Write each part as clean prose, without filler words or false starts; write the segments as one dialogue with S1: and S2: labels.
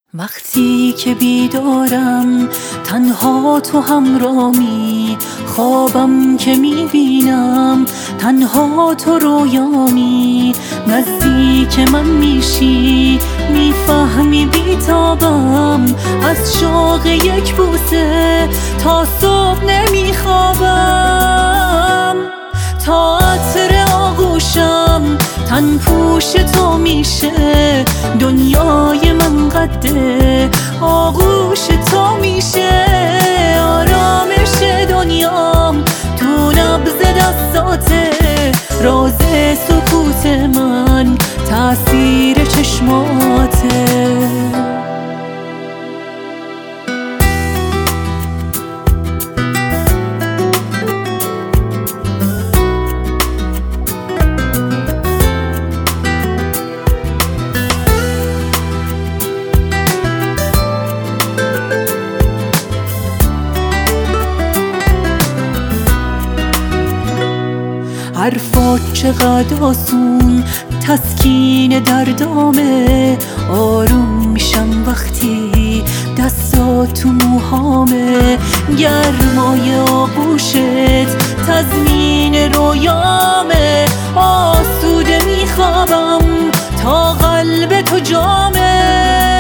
S1: وقتی که بیدارم تنها تو همرامی، خوابم که میبینم تنها تو رویامی. نزدیک من میشی میفهمی بیتابم، از شوق یک بوسه تا صبح نمیخوابم. تا عطر آغوشم تن پوش تو میشه، دنیای من قده آغوش تو میشه. آرامش دنیام تو نبض دستاته، راز سکوت من تأثیر چشماته. حرفات چقدر آسون تسکین دردامه، آروم میشم وقتی دستات تو موهامه. گرمای آغوشت تضمین رویامه، آسوده میخوابم تا قلب تو جامه.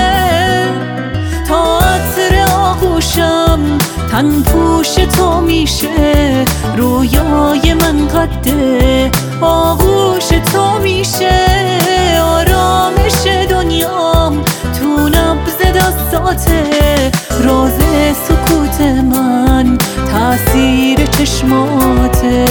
S1: تا عطر آغوشم تن پوش تو میشه، رویای من قده آغوش تو میشه. آرامش دنیام تو نبض دستاته، راز سکوت من تأثیر چشماته.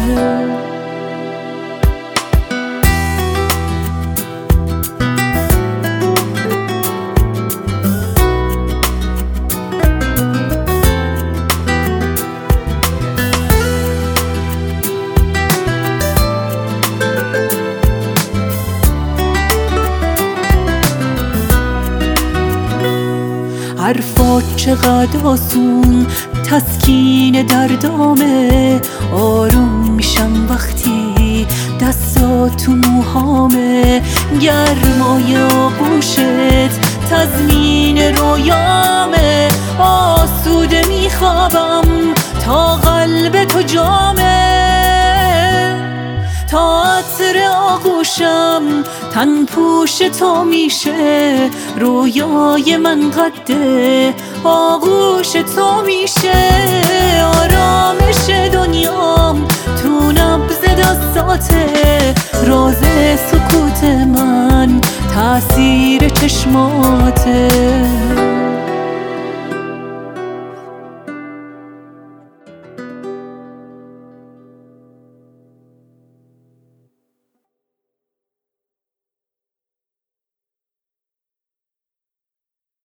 S1: حرفات چقدر آسون تسکین دردامه، آروم میشم وقتی دستات تو موهامه. گرمای آغوشت تضمین رویامه، آسوده میخوابم تا قلب تو جامه. تا عطر آغوشم تن پوش تو میشه، رویای من قده آغوش تو میشه. آرامش دنیام تو نبض دستاته، راز سکوت من تأثیر چشماته.